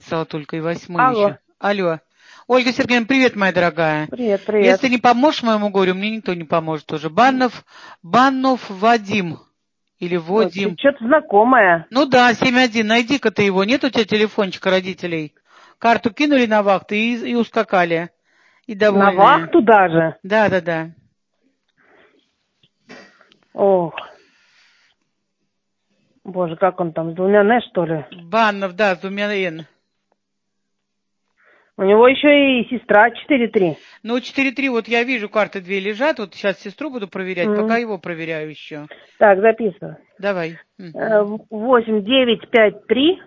написала только, и 8 Алло. еще. Алло. Ольга Сергеевна, привет, моя дорогая. Привет, привет. Если не поможешь моему горю, мне никто не поможет тоже. Баннов Вадим. Или Вадим. Что-то знакомое. Ну да, 7-1. Найди-ка ты его. Нет у тебя телефончика родителей? Карту кинули на вахту и ускакали. И довольные. На вахту даже? Да. Ох. Боже, как он там, с двумя «Н», что ли? Баннов, да, с двумя «Н». У него еще и сестра 4-3. Ну, 4-3, вот я вижу, карты 2 лежат. Вот сейчас сестру буду проверять, пока его проверяю еще. Так, записываю. Давай. 8953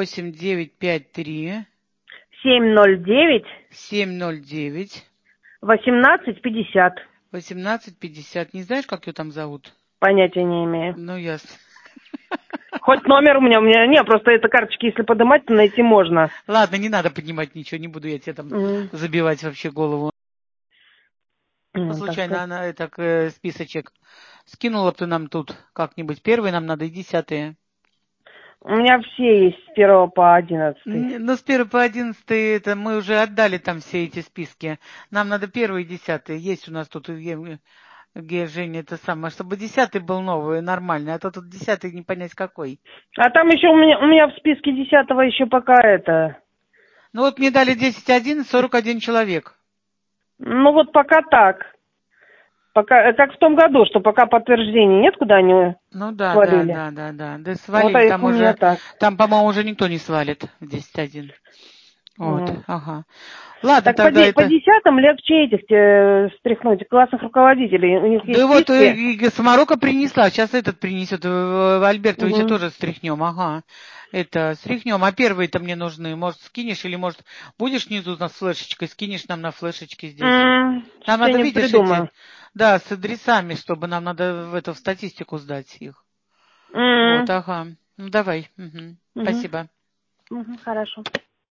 8953 709 709 1850. 1850. Не знаешь, как ее там зовут? Понятия не имею. Ну, ясно. Хоть номер у меня не, просто это карточки, если поднимать, то найти можно. Ладно, не надо поднимать ничего, не буду я тебе там забивать вообще голову. Случайно она так списочек скинула бы ты нам тут как-нибудь. Первый нам надо и 10-е. У меня все есть с 1 по 11. Ну, с 1 по 11 это мы уже отдали там все эти списки. Нам надо 1 и 10. Есть у нас тут Женя, это самое, чтобы 10 был новый, нормальный, а то тут 10 не понять какой. А там еще у меня в списке 10-го еще пока это... Ну вот мне дали 10-1, 41 человек. Ну вот пока так. Пока, как в том году, что пока подтверждений нет, куда они свалили. Да, свалили, Вот, там уже, там, по-моему, уже никто не свалит в 10-1. Вот, ага. Ладно, так тогда по 10-м легче этих стряхнуть, классных руководителей. У них есть вот списки. Самарока принесла, сейчас этот принесет, Альбертовича тоже стряхнем, ага. Это, стряхнем, а первые-то мне нужны, может, скинешь, или, может, будешь внизу с флешечкой, скинешь нам на флешечке здесь. Нам надо, видишь, эти, да, с адресами, чтобы нам надо в статистику сдать их. Вот, ага. Ну, давай. Спасибо. Хорошо.